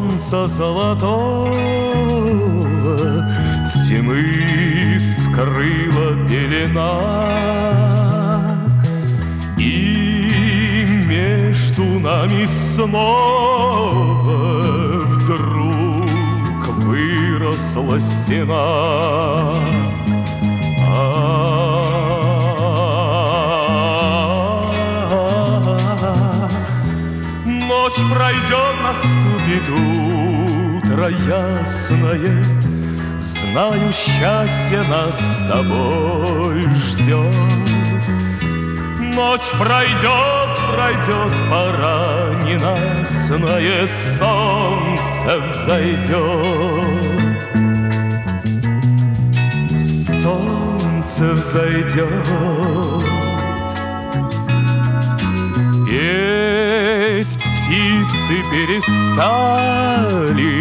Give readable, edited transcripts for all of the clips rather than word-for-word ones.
солнца золотого тьмы скрыла пелена, и между нами снова вдруг выросла стена. Ночь пройдет, наступит утро ясное, знаю, счастье нас с тобой ждет. Ночь пройдет, пройдет, пора ненастное, солнце взойдет. Солнце взойдет. Петь птицы перестали,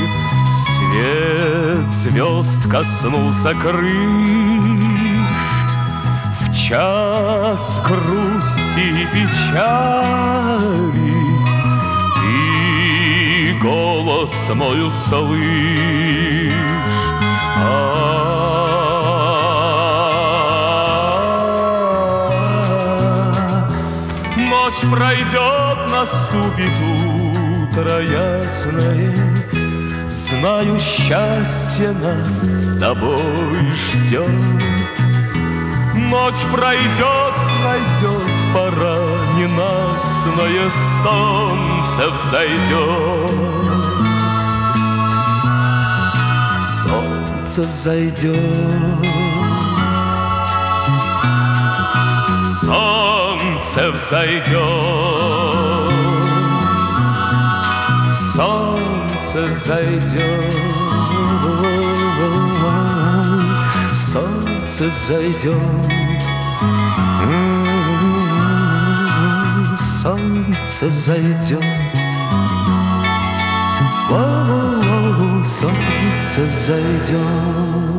свет звезд коснулся крыш. В час грусти и печали ты голос мой услышь. Ночь пройдет, наступит утро ясное, знаю, счастье нас с тобой ждет. Ночь пройдет, пройдет, пора ненастное, солнце взойдет. Солнце взойдет. Солнце взойдет. Солнце взойдет. Солнце взойдет. Солнце взойдет. Солнце взойдет.